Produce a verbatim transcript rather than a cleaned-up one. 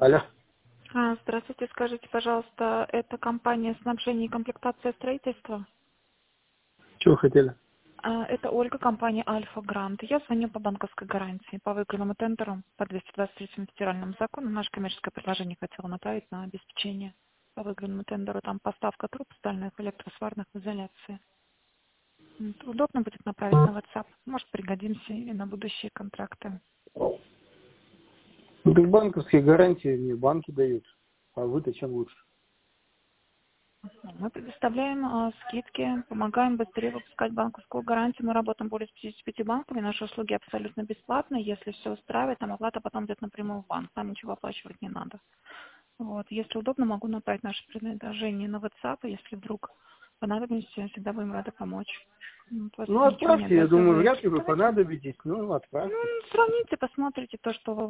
Алло. А, Здравствуйте, скажите, пожалуйста, это компания снабжения и комплектация строительства? Чего хотели? А, Это Ольга, компания Альфа Грант. Я звоню по банковской гарантии, по выигранному тендеру по двести двадцать третьему федеральному закону. Наше коммерческое предложение хотела направить на обеспечение по выигранному тендеру. Там поставка труб стальных, электросварных в изоляции. М, Удобно будет направить на WhatsApp. Может, пригодимся или на будущие контракты. Ну, так банковские гарантии мне банки дают. А вы-то чем лучше? Мы предоставляем а, скидки, помогаем быстрее выпускать банковскую гарантию. Мы работаем более с пятьюдесятью пятью банками. Наши услуги абсолютно бесплатные. Если все устраивает, там оплата потом идет напрямую в банк. Нам ничего оплачивать не надо. Вот. Если удобно, могу направить наше предложение на WhatsApp. Если вдруг понадобится, всегда будем рады помочь. Ну, у вас Ну, ничего не отправьте, я думаю, обязывает. вряд ли вы Давайте. понадобитесь. Ну, отправьте. Ну, сравните, посмотрите то, что вы